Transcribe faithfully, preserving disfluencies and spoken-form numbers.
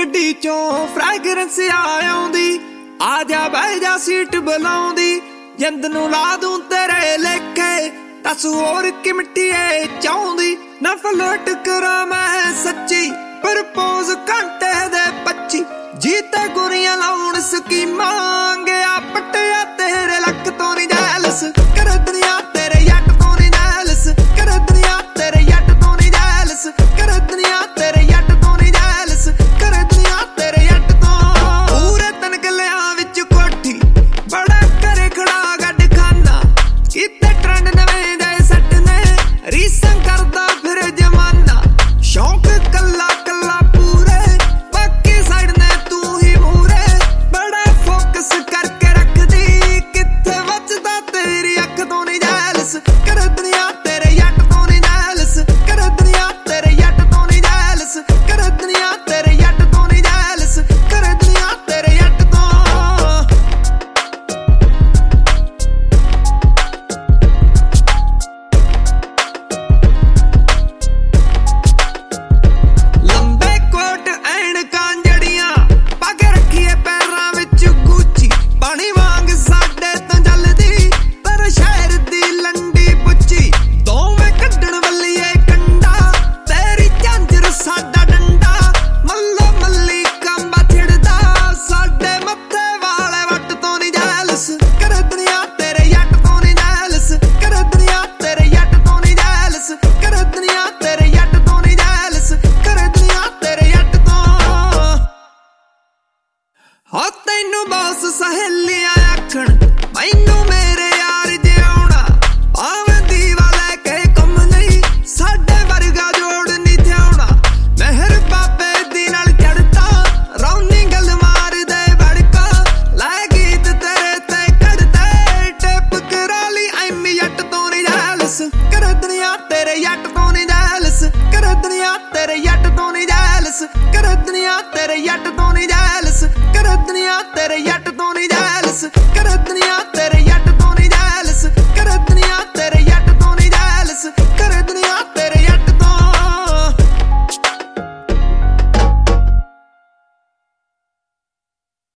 गड्डी चों फ्रैगरेंस आउंदी, आजा बह जा सीट बुलाउंदी, जिंद नूं ला दूं तेरे लेखे, दस होर कि मिट्टीए चाहुंदी। ना फ्लर्ट करां मैं सच्ची, प्रपोज घंटे दे पच्ची, जीते गुरियां लाउण स्कीमां, गया पट्टिया तेरे लक तो नहीं जैलस कर दुनिया।